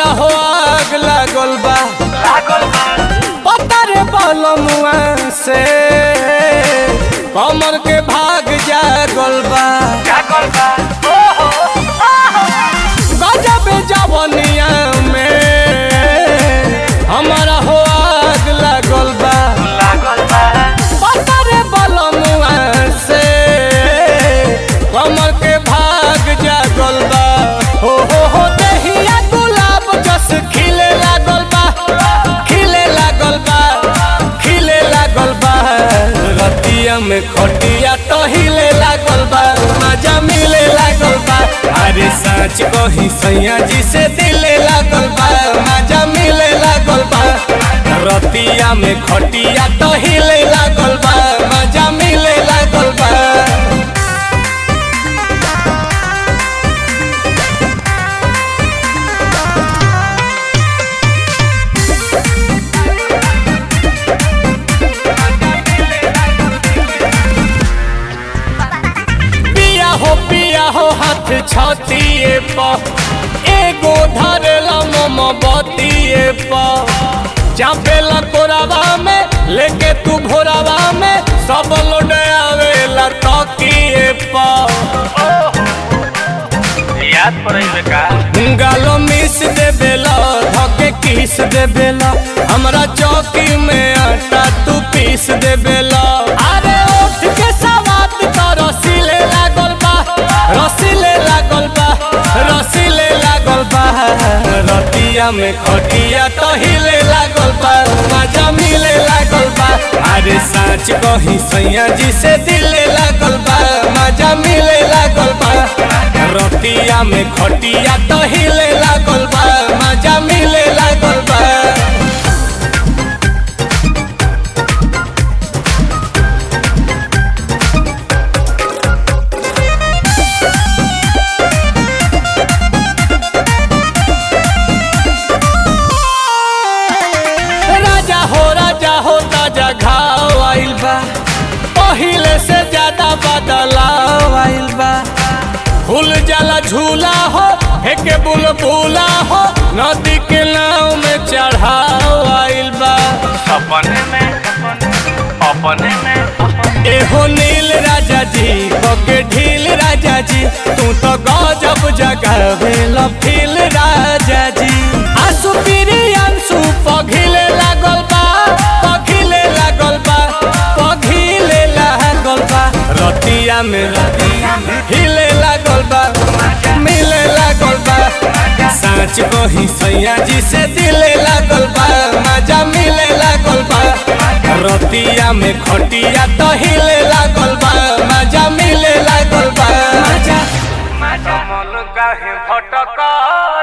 हो आग लागल बा पता रे बलमुआ से कमर के भाग जागल बा गजब जवनिया में हमारा हो आग लागल बा पता रे बलमुआ से कमर के भाग जागल बा हो दहिया गुलाब जस खिले लागल बा रतिया में खटिया तो हिले लागल बा मजा मिले लागल बा अरे सच कही सैया जी से दिले लागल बा मजा मिले लागल बा रतिया में खटिया तो हिले लागल बा मजा मिले लागल बा पिया हो हाथ छतिए पर एगो धरेला मोमबत्तिए पर चापेला कोरावा में लेके तू भोरावा में सब लोड आवेला तकिए पर याद पड़े का गालो मिस दे बेला धके किस दे बेला हमरा चौकी में आटा तू पीस दे बेला अरे उठ के सवात तो रसीले लागल बा रतिया में खटिया तो हिले लागल बा मजा मिले लागल बा अरे सच कही सैया जी से दिले लागल बा मजा मिले लागल बा रतिया में खटिया तो हिले लागल बा मजा मिले लागल बा घाव आइल बा पहिले से ज्यादा बदलाव आइल बा फूल जाला झूला हो हेके बुलबुला हो नदी के नाव में चढ़ाव आइल बा अपने में एहो नील राजा जी बके ढील राजा जी तू तो गजब जगावे लफील राजा जी आंसू पीरी आंसू पघिले लागल बा रतिया में हिले लागल बा मिले लागल बा सच कही सैया जी से दिले लागल बा मजा मिले लागल बा रतिया में खटिया तो हिले लागल बा मजा मिले लागल बा मन काहे भटका